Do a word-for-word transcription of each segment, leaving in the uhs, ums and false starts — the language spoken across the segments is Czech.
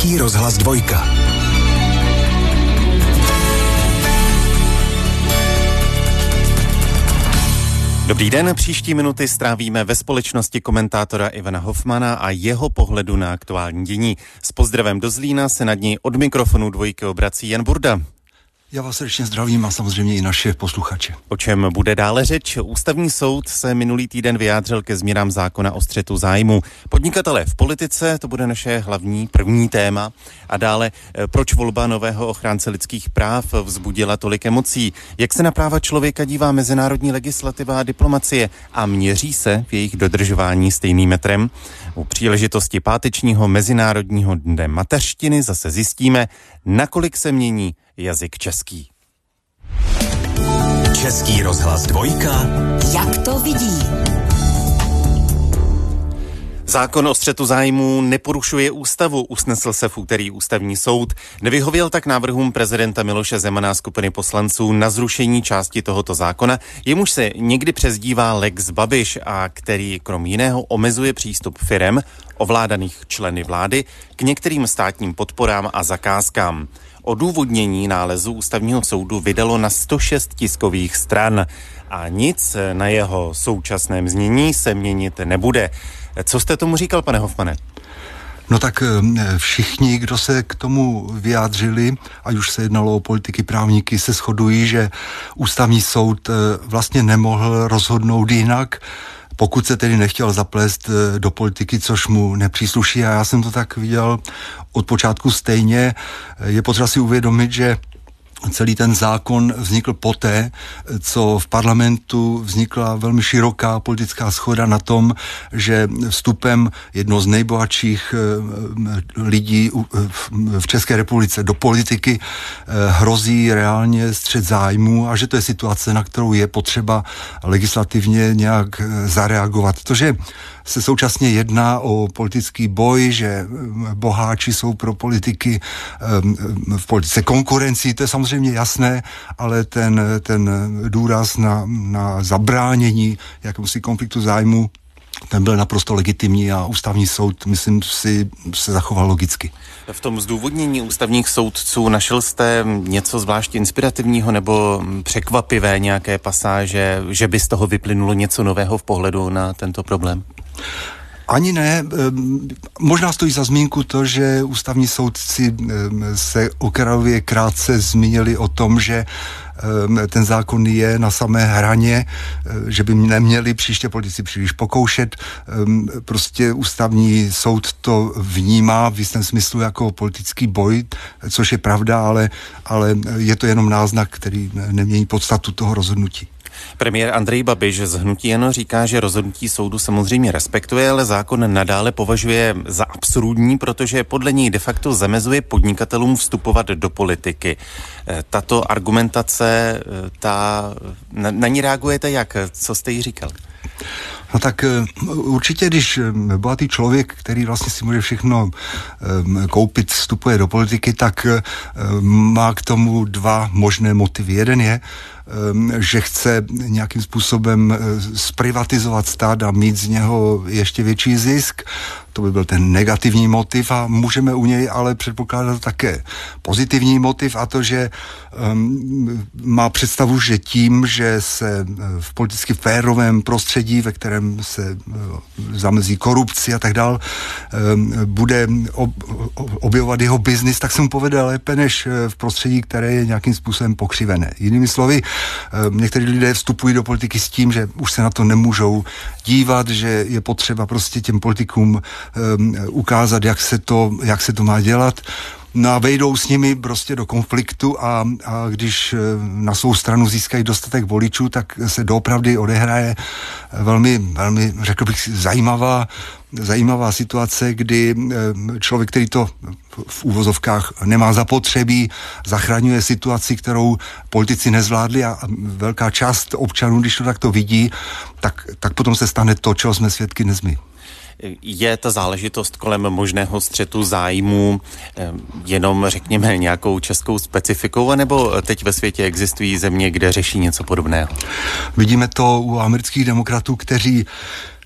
Český rozhlas dvojka. Dobrý den, příští minuty strávíme ve společnosti komentátora Ivana Hofmana a jeho pohledu na aktuální dění. S pozdravem do Zlína se nad něj od mikrofonu dvojky obrací Jan Burda. Já vás srdečně zdravím a samozřejmě i naše posluchače. O čem bude dále řeč? Ústavní soud se minulý týden vyjádřil ke změnám zákona o střetu zájmu. Podnikatelé v politice, to bude naše hlavní první téma. A dále, proč volba nového ochránce lidských práv vzbudila tolik emocí? Jak se na práva člověka dívá mezinárodní legislativa a diplomacie? A měří se v jejich dodržování stejným metrem? U příležitosti pátečního mezinárodního dne mateřštiny zase zjistíme, nakolik se mění jazyk český. Český rozhlas dvojka. Jak to vidí? Zákon o střetu zájmů neporušuje ústavu, usnesl se v úterý ústavní soud. Nevyhověl tak návrhům prezidenta Miloše Zemana a skupiny poslanců na zrušení části tohoto zákona, jemuž se někdy přezdívá Lex Babiš a který krom jiného omezuje přístup firem, ovládaných členy vlády, k některým státním podporám a zakázkám. Odůvodnění nálezu ústavního soudu vydalo na sto šest tiskových stran a nic na jeho současném znění se měnit nebude. Co jste tomu říkal, pane Hofmane? No tak všichni, kdo se k tomu vyjádřili, ať už se jednalo o politiky, právníky, se shodují, že ústavní soud vlastně nemohl rozhodnout jinak, pokud se tedy nechtěl zaplést do politiky, což mu nepřísluší, a já jsem to tak viděl od počátku stejně. Je potřeba si uvědomit, že celý ten zákon vznikl poté, co v parlamentu vznikla velmi široká politická shoda na tom, že vstupem jednoho z nejbohatších lidí v České republice do politiky hrozí reálně střet zájmů a že to je situace, na kterou je potřeba legislativně nějak zareagovat. To, že se současně jedná o politický boj, že boháči jsou pro politiky v politice konkurencí, to je samozřejmě jasné, ale ten, ten důraz na, na zabránění jakémusi konfliktu zájmu, ten byl naprosto legitimní a ústavní soud, myslím si, se zachoval logicky. V tom zdůvodnění ústavních soudců našel jste něco zvlášť inspirativního nebo překvapivé, nějaké pasáže, že by z toho vyplynulo něco nového v pohledu na tento problém? Ani ne. Možná stojí za zmínku to, že ústavní soudci se okrajově krátce zmínili o tom, že ten zákon je na samé hraně, že by neměli příště politici příliš pokoušet. Prostě ústavní soud to vnímá v jistém smyslu jako politický boj, což je pravda, ale, ale je to jenom náznak, který nemění podstatu toho rozhodnutí. Premiér Andrej Babiš z hnutí ANO říká, že rozhodnutí soudu samozřejmě respektuje, ale zákon nadále považuje za absurdní, protože podle něj de facto zamezuje podnikatelům vstupovat do politiky. Tato argumentace, ta, na, na ní reagujete jak? Co jste jí říkal? No tak určitě, když bohatý člověk, který vlastně si může všechno koupit, vstupuje do politiky, tak má k tomu dva možné motivy. Jeden je, že chce nějakým způsobem zprivatizovat stát a mít z něho ještě větší zisk. To by byl ten negativní motiv a můžeme u něj ale předpokládat také pozitivní motiv, a to, že um, má představu, že tím, že se v politicky férovém prostředí, ve kterém se uh, zamezí korupci a tak dál, um, bude ob, objevovat jeho biznis, tak se mu povede lépe než v prostředí, které je nějakým způsobem pokřivené. Jinými slovy, um, někteří lidé vstupují do politiky s tím, že už se na to nemůžou dívat, že je potřeba prostě těm politikům Um, ukázat, jak se to, jak se to má dělat. No a vejdou s nimi prostě do konfliktu a, a když na svou stranu získají dostatek voličů, tak se doopravdy odehraje velmi, velmi, řekl bych, zajímavá, zajímavá situace, kdy člověk, který to v úvozovkách nemá zapotřebí, zachraňuje situaci, kterou politici nezvládli, a velká část občanů, když to takto vidí, tak, tak potom se stane to, čeho jsme svědky dnes my. Je ta záležitost kolem možného střetu zájmů jenom, řekněme, nějakou českou specifikou, anebo teď ve světě existují země, kde řeší něco podobného? Vidíme to u amerických demokratů, kteří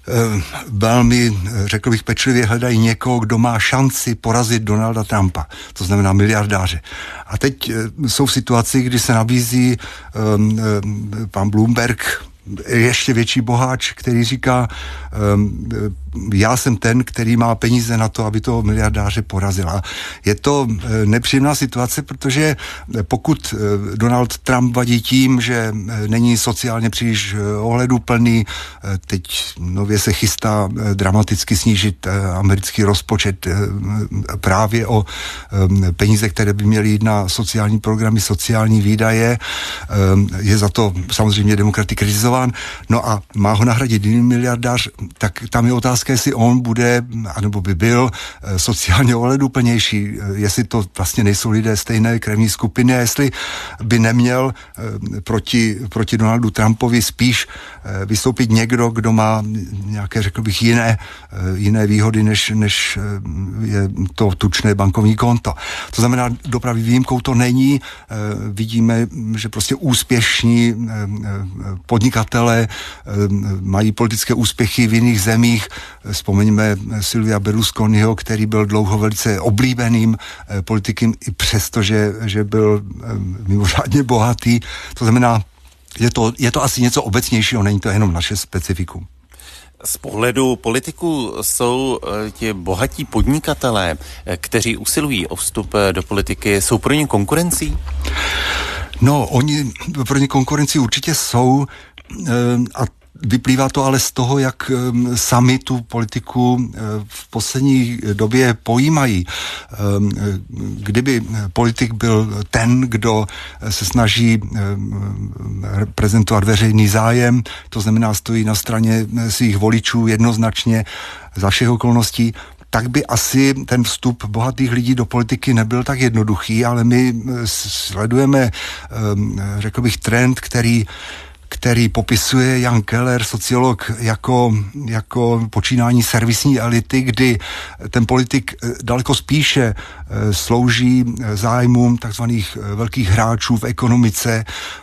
velmi, řekl bych, pečlivě hledají někoho, kdo má šanci porazit Donalda Trumpa, to znamená miliardáře. A teď jsou v situaci, kdy se nabízí um, pan Bloomberg, ještě větší boháč, který říká, um, já jsem ten, který má peníze na to, aby toho miliardáře porazila. Je to nepříjemná situace, protože pokud Donald Trump vadí tím, že není sociálně příliš ohleduplný, teď nově se chystá dramaticky snížit americký rozpočet právě o peníze, které by měly jít na sociální programy, sociální výdaje, je za to samozřejmě demokraty kritizován, no a má ho nahradit jiný miliardář, tak tam je otázka, jestli on bude, anebo by byl sociálně ohleduplnější, jestli to vlastně nejsou lidé stejné krevní skupiny a jestli by neměl proti, proti Donaldu Trumpovi spíš vystoupit někdo, kdo má nějaké, řekl bych, jiné, jiné výhody, než, než je to tučné bankovní konto. To znamená, dopravy výjimkou to není. Vidíme, že prostě úspěšní podnikatelé mají politické úspěchy v jiných zemích. Vzpomeňme Silvia Berlusconiho, který byl dlouho velice oblíbeným politikem i přesto, že, že byl mimořádně bohatý. To znamená, je to, je to asi něco obecnějšího, není to jenom naše specifikum. Z pohledu politiků jsou ti bohatí podnikatelé, kteří usilují o vstup do politiky, jsou pro ně konkurencí? No, oni pro ně konkurenci určitě jsou a vyplývá to ale z toho, jak sami tu politiku v poslední době pojímají. Kdyby politik byl ten, kdo se snaží reprezentovat veřejný zájem, to znamená stojí na straně svých voličů jednoznačně za všech okolností, tak by asi ten vstup bohatých lidí do politiky nebyl tak jednoduchý, ale my sledujeme, řekl bych, trend, který který popisuje Jan Keller, sociolog, jako, jako počínání servisní elity, kdy ten politik daleko spíše slouží zájmům takzvaných velkých hráčů v ekonomice,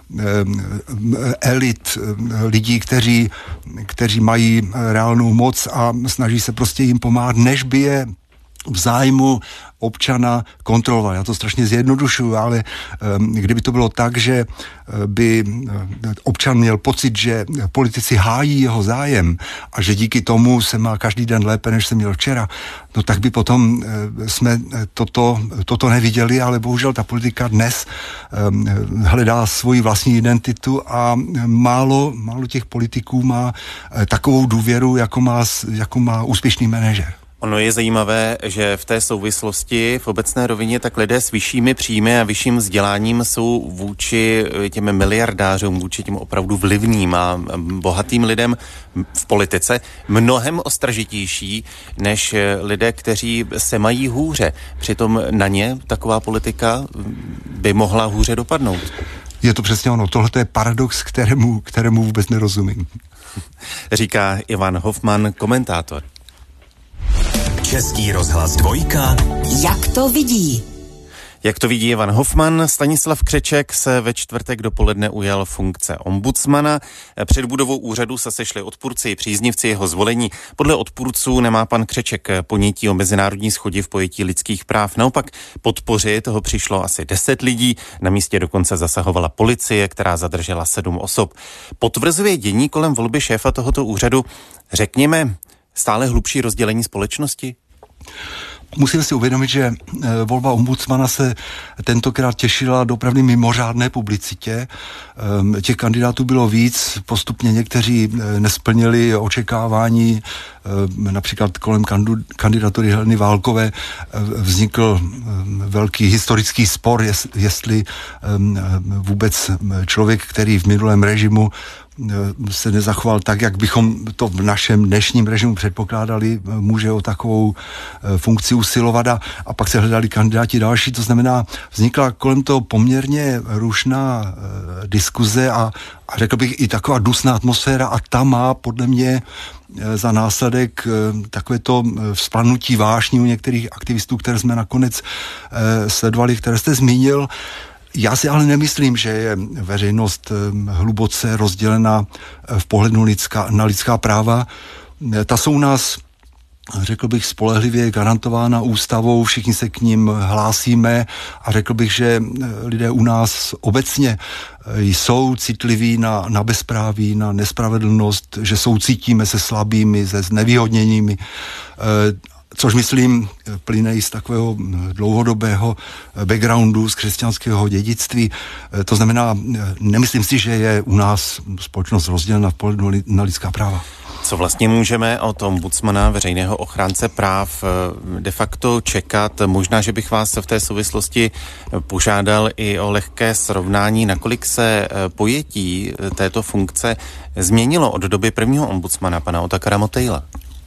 elit, lidí, kteří, kteří mají reálnou moc a snaží se prostě jim pomáhat, než by je v zájmu občana kontrolovat. Já to strašně zjednodušuju, ale um, kdyby to bylo tak, že by občan měl pocit, že politici hájí jeho zájem a že díky tomu se má každý den lépe, než se měl včera, no tak by potom uh, jsme toto, toto neviděli, ale bohužel ta politika dnes um, hledá svoji vlastní identitu a málo, málo těch politiků má uh, takovou důvěru, jako má, jako má úspěšný manažer. Ono je zajímavé, že v té souvislosti v obecné rovině tak lidé s vyššími příjmy a vyšším vzděláním jsou vůči těm miliardářům, vůči těm opravdu vlivným a bohatým lidem v politice mnohem ostražitější než lidé, kteří se mají hůře. Přitom na ně taková politika by mohla hůře dopadnout. Je to přesně ono. Tohle je paradox, kterému, kterému vůbec nerozumím. Říká Ivan Hofman, komentátor. Český rozhlas dvojka. Jak to vidí? Jak to vidí Ivan Hofman, Stanislav Křeček se ve čtvrtek dopoledne ujal funkce ombudsmana. Před budovou úřadu se sešli odpůrci i příznivci jeho zvolení. Podle odpůrců nemá pan Křeček ponětí o mezinárodní shodě v pojetí lidských práv. Naopak podpořit toho přišlo asi deset lidí. Na místě dokonce zasahovala policie, která zadržela sedm osob. Potvrzuje dění kolem volby šéfa tohoto úřadu, řekněme, stále hlubší rozdělení společnosti? Musíme si uvědomit, že volba ombudsmana se tentokrát těšila opravdu mimořádné publicitě. Těch kandidátů bylo víc, postupně někteří nesplnili očekávání, například kolem kandidatury Heleny Válkové vznikl velký historický spor, jestli vůbec člověk, který v minulém režimu se nezachoval tak, jak bychom to v našem dnešním režimu předpokládali, může o takovou funkci usilovat a, a pak se hledali kandidáti další, to znamená, vznikla kolem toho poměrně rušná e, diskuze a, a řekl bych i taková dusná atmosféra a ta má podle mě e, za následek e, takové to vzplanutí vášní u některých aktivistů, které jsme nakonec e, sledovali, které jste zmínil. Já si ale nemyslím, že je veřejnost hluboce rozdělena v pohledu lidská, na lidská práva. ta jsou u nás, řekl bych, spolehlivě garantována ústavou, všichni se k ním hlásíme a řekl bych, že lidé u nás obecně jsou citliví na, na bezpráví, na nespravedlnost, že soucítíme se slabými, se znevýhodněními, což myslím plyne i z takového dlouhodobého backgroundu, z křesťanského dědictví. To znamená, nemyslím si, že je u nás společnost rozdělena v pohledu na lidská práva. Co vlastně můžeme od ombudsmana, veřejného ochránce práv, de facto čekat? Možná, že bych vás v té souvislosti požádal i o lehké srovnání, nakolik se pojetí této funkce změnilo od doby prvního ombudsmana, pana Otakara Motejla.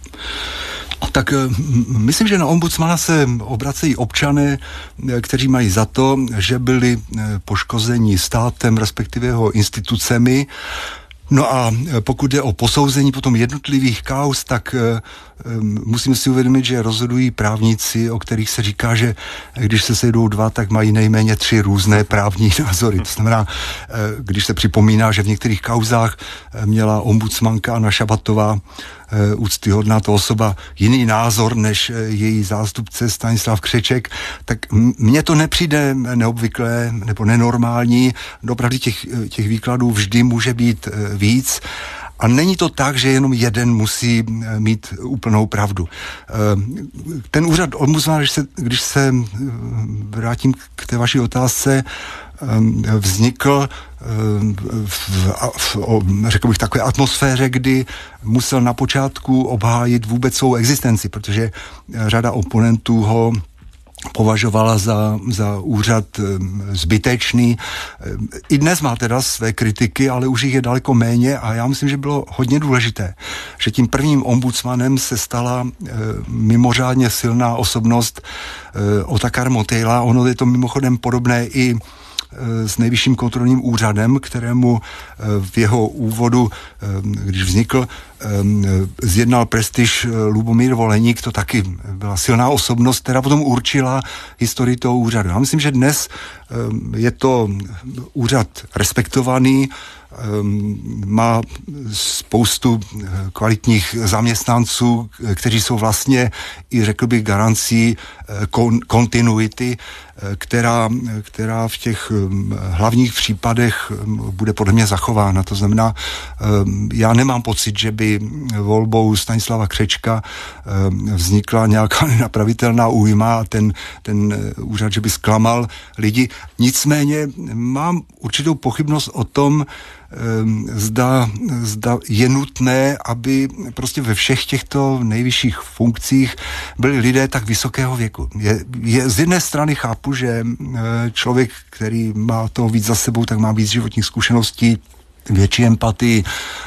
Tak myslím, že na ombudsmana se obracejí občané, kteří mají za to, že byli poškozeni státem, respektive jeho institucemi. No a pokud jde o posouzení potom jednotlivých kauz, tak musím si uvědomit, že rozhodují právníci, o kterých se říká, že když se sejdou dva, tak mají nejméně tři různé právní názory. To znamená, když se připomíná, že v některých kauzách měla ombudsmanka Anna Šabatová, úctyhodná to osoba, jiný názor než její zástupce Stanislav Křeček, tak mně to nepřijde neobvyklé nebo nenormální. Opravdu těch, těch výkladů vždy může být víc. A není to tak, že jenom jeden musí mít úplnou pravdu. Ten úřad ombudsmana, když se, když se vrátím k té vaší otázce, vznikl v, v, v, řekl bych, takové atmosféře, kdy musel na počátku obhájit vůbec svou existenci, protože řada oponentů ho považovala za, za úřad zbytečný. I dnes má teda své kritiky, ale už jich je daleko méně a já myslím, že bylo hodně důležité, že tím prvním ombudsmanem se stala e, mimořádně silná osobnost e, Otakar Motejla. Ono je to mimochodem podobné i s Nejvyšším kontrolním úřadem, kterému v jeho úvodu, když vznikl, zjednal prestiž Lubomír Voleník, to taky byla silná osobnost, která potom určila historii toho úřadu. Já myslím, že dnes je to úřad respektovaný, má spoustu kvalitních zaměstnanců, kteří jsou vlastně i, řekl bych, garancí kon, kontinuity, která, která v těch hlavních případech bude podle mě zachována. To znamená, já nemám pocit, že by volbou Stanislava Křečka vznikla nějaká nenapravitelná újma a ten, ten úřad, že by zklamal lidi. Nicméně mám určitou pochybnost o tom, Zda, zda je nutné, aby prostě ve všech těchto nejvyšších funkcích byli lidé tak vysokého věku. Je, je, z jedné strany chápu, že člověk, který má toho víc za sebou, tak má víc životních zkušeností, větší empatii,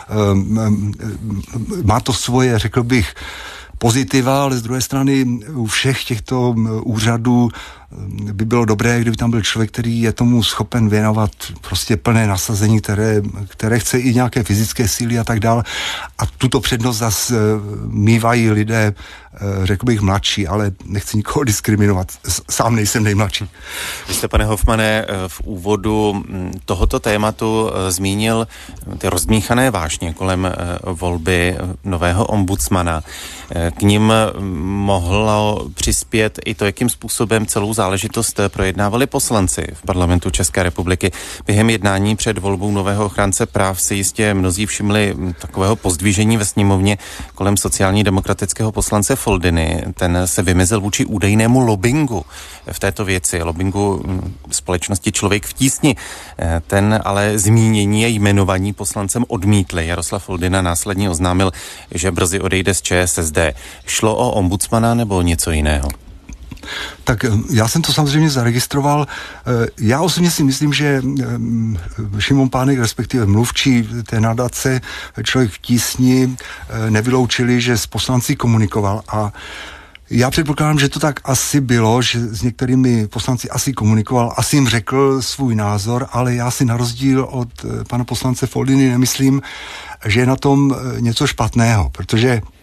má to svoje, řekl bych, pozitiva, ale z druhé strany u všech těchto úřadů by bylo dobré, kdyby tam byl člověk, který je tomu schopen věnovat prostě plné nasazení, které, které chce i nějaké fyzické síly a tak dále. A tuto přednost zase mívají lidé, řekl bych, mladší, ale nechci nikoho diskriminovat. Sám nejsem nejmladší. Vy jste, pane Hofmane, v úvodu tohoto tématu zmínil ty rozdmíchané vášně kolem volby nového ombudsmana. K nim mohlo přispět i to, jakým způsobem celou záležitost projednávali poslanci v parlamentu České republiky. Během jednání před volbou nového ochránce práv si jistě mnozí všimli takového pozdvížení ve sněmovně kolem sociálně demokratického poslance Foldyny. Ten se vymezil vůči údajnému lobbingu v této věci, lobbingu společnosti Člověk v tísni. Ten ale zmínění a jmenovaní poslancem odmítli. Jaroslav Foldyna následně oznámil, že brzy odejde z ČSSD. Šlo o ombudsmana nebo něco jiného? Tak já jsem to samozřejmě zaregistroval. Já osobně si myslím, že Šimon Pánek, respektive mluvčí té nadace Člověk v tísni, nevyloučili, že s poslanci komunikoval a já předpokládám, že to tak asi bylo, že s některými poslanci asi komunikoval, asi jim řekl svůj názor, ale já si na rozdíl od pana poslance Foldyny nemyslím, že je na tom něco špatného, protože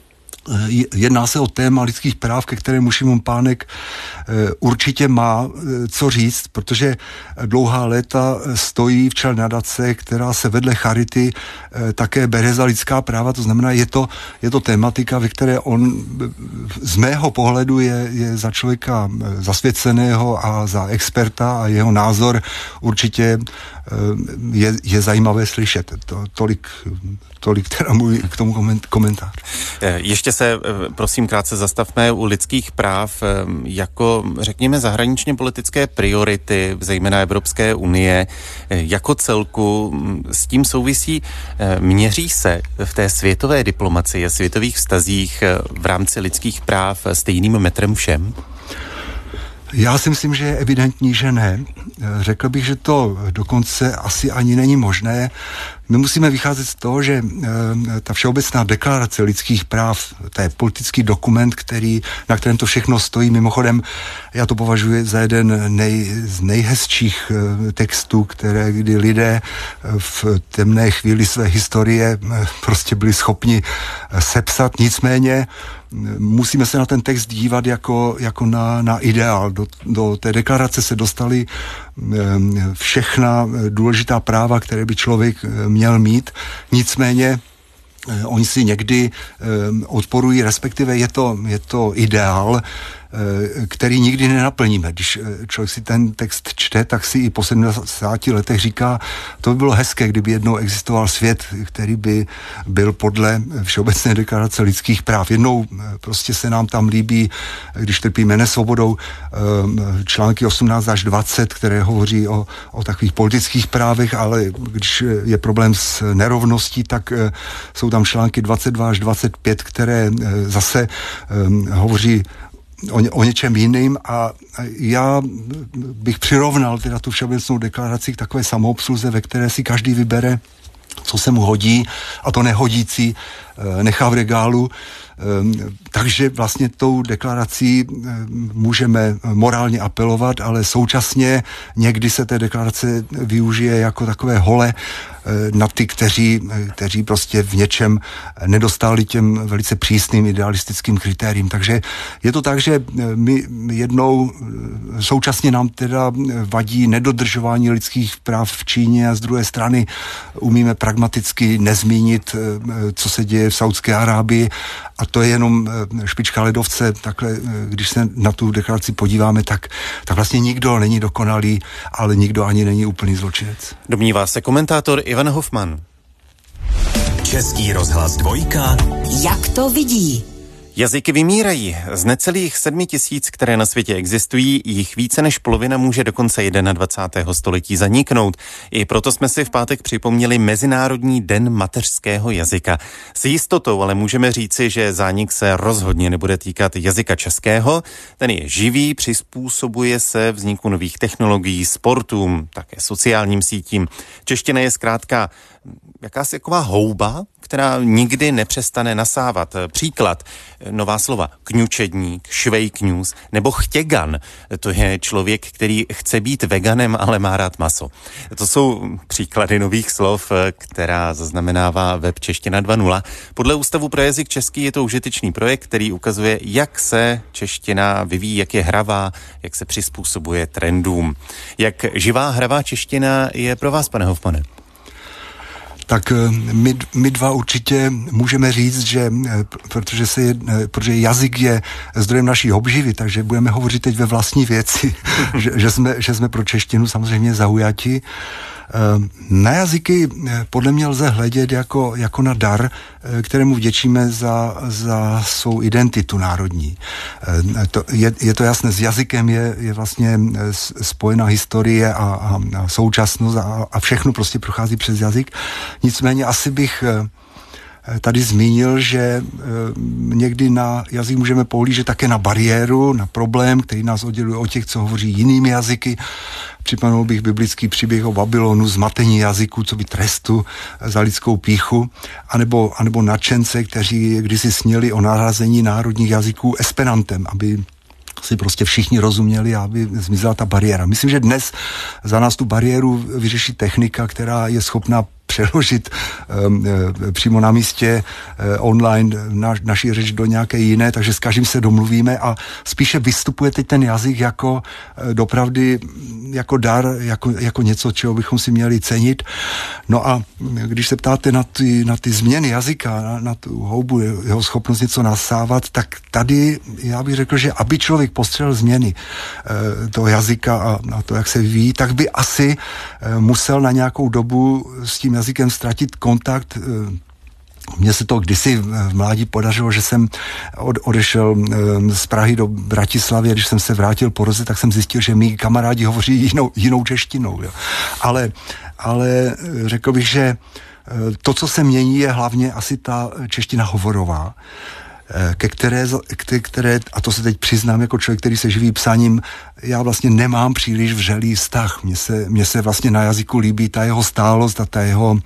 Jedná se o téma lidských práv, ke kterému Šimon Pánek určitě má co říct, protože dlouhá léta stojí v čele nadace, která se vedle charity také bere za lidská práva, to znamená, je to, je to tématika, ve které on z mého pohledu je, je za člověka zasvěceného a za experta a jeho názor určitě je, je zajímavé slyšet. To, tolik, tolik teda můj k tomu komentář. Ještě se, prosím, krátce zastavme u lidských práv jako, řekněme, zahraničně politické priority, zejména Evropské unie, jako celku. S tím souvisí, měří se v té světové diplomacii a světových vztazích v rámci lidských práv stejným metrem všem? Já si myslím, že je evidentní, že ne. Řekl bych, že to dokonce asi ani není možné. My musíme vycházet z toho, že e, ta Všeobecná deklarace lidských práv, to je politický dokument, který, na kterém to všechno stojí. Mimochodem, já to považuji za jeden nej, z nejhezčích e, textů, které kdy lidé v temné chvíli své historie e, prostě byli schopni e, sepsat. Nicméně musíme se na ten text dívat jako, jako na, na ideál. Do, do té deklarace se dostaly e, všechna důležitá práva, které by člověk měl mít. Nicméně eh, oni si někdy eh, odporují, respektive je to, je to ideál, eh, který nikdy nenaplníme. Když eh, člověk si ten text čte, tak si i po sedmdesáti letech říká, to by bylo hezké, kdyby jednou existoval svět, který by byl podle Všeobecné deklarace lidských práv. Jednou eh, prostě se nám tam líbí, když trpíme nesvobodou, eh, články osmnáct až dvacet, které hovoří o, o takových politických právech, ale když je problém s nerovností, tak eh, jsou tam články dvacet dva až dvacet pět, které eh, zase eh, hovoří O, ně, o něčem jiným a já bych přirovnal teda tu Všeobecnou deklaraci k takové samoobsluze, ve které si každý vybere, co se mu hodí a to nehodící nechá v regálu. Takže vlastně tou deklarací můžeme morálně apelovat, ale současně někdy se té deklarace využije jako takové hole na ty, kteří, kteří prostě v něčem nedostali těm velice přísným idealistickým kritériím. Takže je to tak, že my jednou současně nám teda vadí nedodržování lidských práv v Číně a z druhé strany umíme pragmaticky nezmínit, co se děje v Saudské Arábii, a to je jenom špička ledovce. Takhle, když se na tu deklaraci podíváme, tak, tak vlastně nikdo není dokonalý, ale nikdo ani není úplný zločinec. Domnívá se komentátor Ivan Hofman. Český rozhlas dvojka. Jak to vidí? Jazyky vymírají. Z necelých sedmi tisíc, které na světě existují, jich více než polovina může do konce dvacátého prvního století zaniknout. I proto jsme si v pátek připomněli Mezinárodní den mateřského jazyka. S jistotou ale můžeme říci, že zánik se rozhodně nebude týkat jazyka českého. Ten je živý, přizpůsobuje se vzniku nových technologií, sportům, také sociálním sítím. Čeština je zkrátka jakási taková houba, která nikdy nepřestane nasávat. Příklad, nová slova, kňučedník, švejkňus nebo chtěgan. To je člověk, který chce být veganem, ale má rád maso. To jsou příklady nových slov, která zaznamenává web Čeština dva tečka nula. Podle Ústavu pro jazyk český je to užitečný projekt, který ukazuje, jak se čeština vyvíjí, jak je hravá, jak se přizpůsobuje trendům. Jak živá hravá čeština je pro vás, pane Hofmane? Tak my, my dva určitě můžeme říct, že protože, se je, protože jazyk je zdrojem naší obživy, takže budeme hovořit teď ve vlastní věci, že, že, jsme, že jsme pro češtinu samozřejmě zaujati. Na jazyky podle mě lze hledět jako, jako na dar, kterému vděčíme za, za svou identitu národní. To, je, je to jasné, s jazykem je, je vlastně spojená historie a, a, a současnost a, a všechno prostě prochází přes jazyk. Nicméně asi bych tady zmínil, že e, někdy na jazyk můžeme pohlížet také na bariéru, na problém, který nás odděluje od těch, co hovoří jinými jazyky. Připomenul bych biblický příběh o Babylonu, zmatení jazyků, co by trestu za lidskou pýchu, anebo, anebo nadšence, kteří kdysi sněli o narazení národních jazyků esperantem, aby si prostě všichni rozuměli a aby zmizela ta bariéra. Myslím, že dnes za nás tu bariéru vyřeší technika, která je schopná přeložit um, přímo na místě uh, online na, naši řeč do nějaké jiné, takže s každým se domluvíme a spíše vystupuje teď ten jazyk jako uh, dopravdy, jako dar, jako, jako něco, čeho bychom si měli cenit. No a když se ptáte na ty, na ty změny jazyka, na, na tu houbu, jeho schopnost něco nasávat, tak tady já bych řekl, že aby člověk postřehl změny uh, toho jazyka a, a to, jak se vyvíjí, tak by asi uh, musel na nějakou dobu s tím jazykem ztratit kontakt. Mně se to kdysi v mládí podařilo, že jsem od, odešel z Prahy do Bratislavy, když jsem se vrátil po roce, tak jsem zjistil, že mý kamarádi hovoří jinou, jinou češtinou. Jo. Ale, ale řekl bych, že to, co se mění, je hlavně asi ta čeština hovorová, ke které, ke které, a to se teď přiznám jako člověk, který se živí psaním, já vlastně nemám příliš vřelý vztah. Mně se, mně se vlastně na jazyku líbí ta jeho stálost a ta jeho,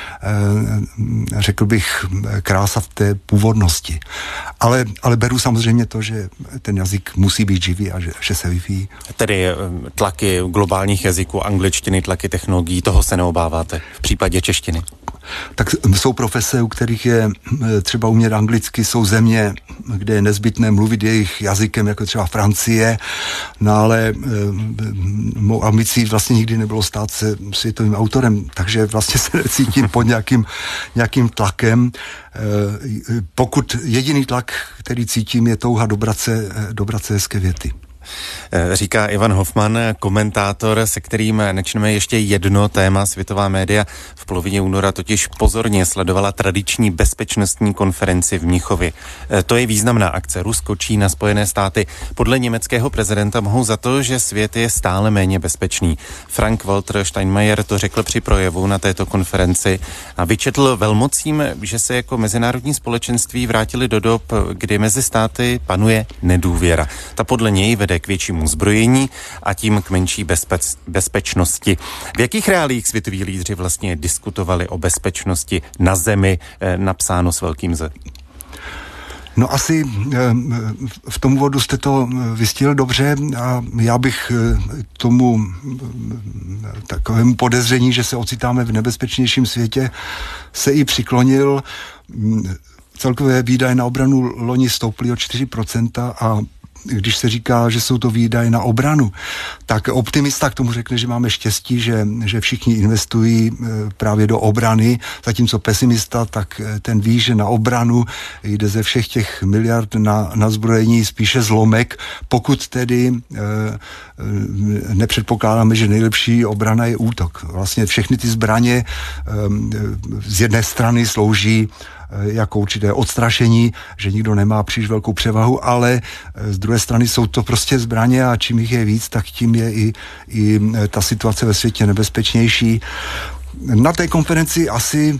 eh, řekl bych, krása v té původnosti. Ale, ale beru samozřejmě to, že ten jazyk musí být živý a že, že se vyvíjí. Tedy tlaky globálních jazyků, angličtiny, tlaky technologií, toho se neobáváte v případě češtiny? Tak jsou profese, u kterých je třeba umět anglicky, jsou země, kde je nezbytné mluvit jejich jazykem, jako třeba Francie, no ale e, mou ambicí vlastně nikdy nebylo stát se světovým autorem, takže vlastně se necítím pod nějakým, nějakým tlakem. E, pokud jediný tlak, který cítím, je touha dobrat se, dobrat se hezké věty. Říká Ivan Hofman, komentátor, se kterým načneme ještě jedno téma. Světová média v polovině února totiž pozorně sledovala tradiční bezpečnostní konferenci v Mnichově. To je významná akce. Rusko, Čína, Spojené státy podle německého prezidenta mohou za to, že svět je stále méně bezpečný. Frank-Walter Steinmeier to řekl při projevu na této konferenci a vyčetl velmocím, že se jako mezinárodní společenství vrátili do dob, kdy mezi státy panuje nedůvěra. Ta podle něj vede k většímu zbrojení a tím k menší bezpe- bezpečnosti. V jakých reálích světoví lídři vlastně diskutovali o bezpečnosti na zemi, eh, napsáno s velkým Z? No asi v tom úvodu jste to vystihl dobře a já bych tomu takovému podezření, že se ocitáme v nebezpečnějším světě, se i přiklonil. Celkové výdaje na obranu loni stouply o čtyři procenta a když se říká, že jsou to výdaje na obranu, tak optimista k tomu řekne, že máme štěstí, že, že všichni investují právě do obrany, zatímco pesimista, tak ten ví, že na obranu jde ze všech těch miliard na, na zbrojení spíše zlomek, pokud tedy e, nepředpokládáme, že nejlepší obrana je útok. Vlastně všechny ty zbraně e, z jedné strany slouží jako určité odstrašení, že nikdo nemá příliš velkou převahu, ale z druhé strany jsou to prostě zbraně a čím jich je víc, tak tím je i, i ta situace ve světě nebezpečnější. Na té konferenci asi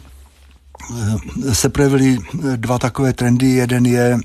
se projevily dva takové trendy. Jeden je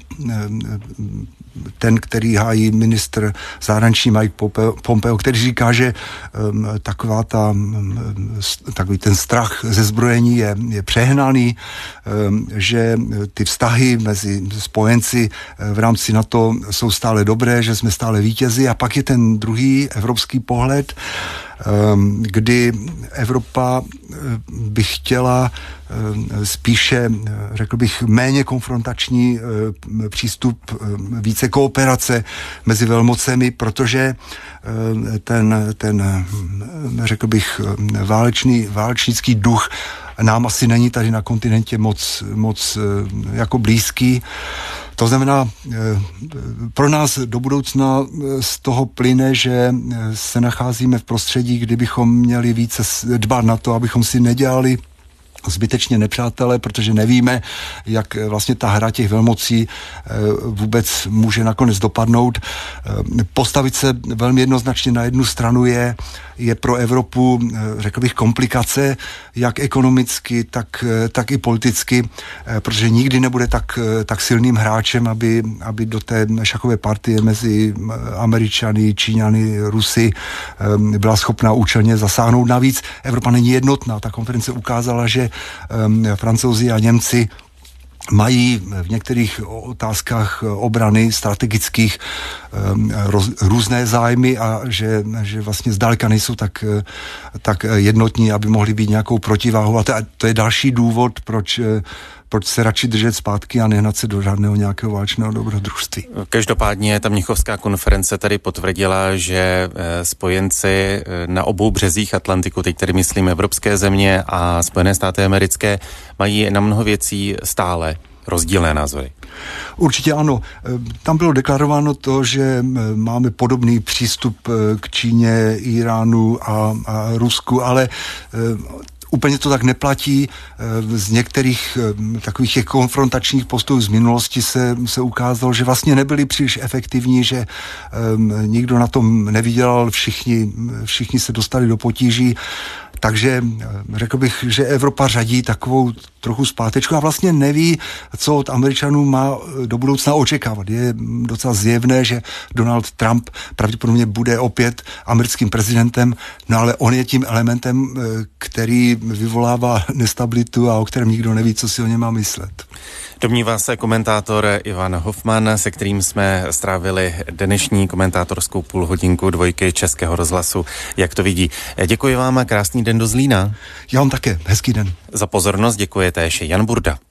ten, který hájí ministr zahraničí Mike Pompeo, který říká, že um, taková ta, um, takový ten strach ze zbrojení je, je přehnaný, um, že ty vztahy mezi spojenci v rámci NATO jsou stále dobré, že jsme stále vítězi a pak je ten druhý evropský pohled, um, kdy Evropa by chtěla spíše, řekl bych, méně konfrontační přístup, více kooperace mezi velmocemi, protože ten, ten řekl bych, válečný, válečnický duch nám asi není tady na kontinentě moc, moc jako blízký. To znamená, pro nás do budoucna z toho plyne, že se nacházíme v prostředí, kdy bychom měli více dbát na to, abychom si nedělali zbytečně nepřátelé, protože nevíme, jak vlastně ta hra těch velmocí vůbec může nakonec dopadnout. Postavit se velmi jednoznačně na jednu stranu je, je pro Evropu, řekl bych, komplikace, jak ekonomicky, tak, tak i politicky, protože nikdy nebude tak, tak silným hráčem, aby, aby do té šachové partie mezi Američany, Číňany, Rusy byla schopná účelně zasáhnout. Navíc Evropa není jednotná. Ta konference ukázala, že um, Francouzi a Němci mají v některých otázkách obrany strategických roz, různé zájmy a že, že vlastně zdaleka nejsou tak, tak jednotní, aby mohli být nějakou protiváhou. A to, to je další důvod, proč proč se radši držet zpátky a nehnat se do žádného nějakého válečného dobrodružství. Každopádně ta Mnichovská konference tady potvrdila, že spojenci na obou březích Atlantiku, teď tedy myslím evropské země a Spojené státy americké, mají na mnoho věcí stále rozdílné názory. Určitě ano. Tam bylo deklarováno to, že máme podobný přístup k Číně, Iránu a, a Rusku, ale úplně to tak neplatí. Z některých takových těch konfrontačních postojů z minulosti se, se ukázalo, že vlastně nebyli příliš efektivní, že um, nikdo na tom nevydělal, všichni, všichni se dostali do potíží. Takže řekl bych, že Evropa řadí takovou trochu zpátečku a vlastně neví, co od Američanů má do budoucna očekávat. Je docela zjevné, že Donald Trump pravděpodobně bude opět americkým prezidentem, no ale on je tím elementem, který vyvolává nestabilitu a o kterém nikdo neví, co si o něm má myslet. Domnívá se komentátor Ivan Hofman, se kterým jsme strávili dnešní komentátorskou půlhodinku Dvojky Českého rozhlasu. Jak to vidí? Děkuji vám a krásný den do Zlína. Já vám také. Hezký den. Za pozornost děkuje též Jan Burda.